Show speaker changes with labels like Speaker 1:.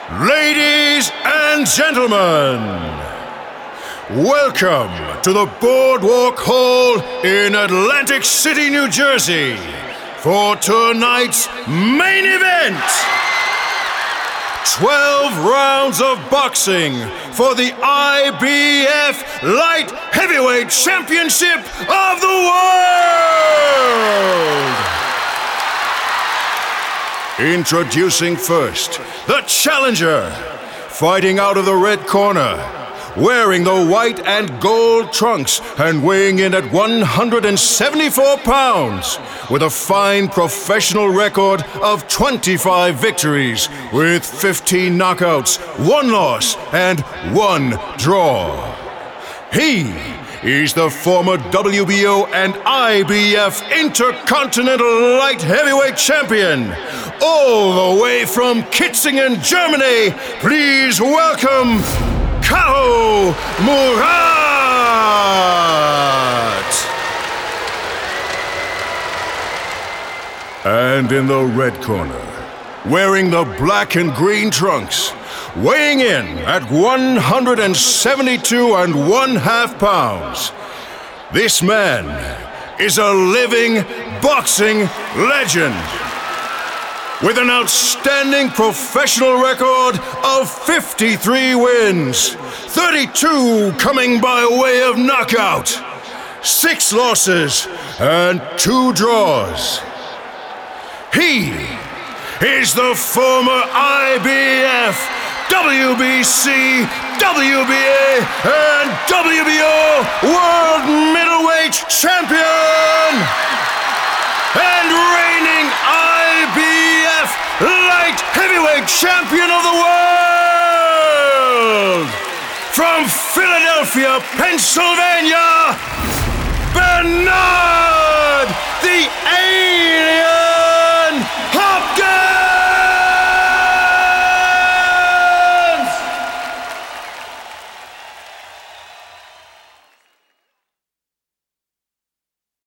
Speaker 1: Ladies and gentlemen, welcome to the Boardwalk Hall in Atlantic City, New Jersey for tonight's main event. 12 rounds of boxing for the IBF Light Heavyweight Championship of the world. Introducing first, the challenger, fighting out of the red corner, wearing the white and gold trunks and weighing in at 174 pounds, with a fine professional record of 25 victories, with 15 knockouts, 1 loss, and 1 draw. He is the former WBO and IBF Intercontinental Light Heavyweight Champion, all the way from Kitzingen, Germany. Please welcome Caro Murat. And in the red corner, wearing the black and green trunks, weighing in at 172.5 pounds, this man is a living boxing legend with an outstanding professional record of 53 wins, 32 coming by way of knockout, 6 losses, and 2 draws. He is the former IBF, WBC, WBA, and WBO World Middleweight Champion and reigning IBF Light Heavyweight Champion of the world, from Philadelphia, Pennsylvania, Bernard the Alien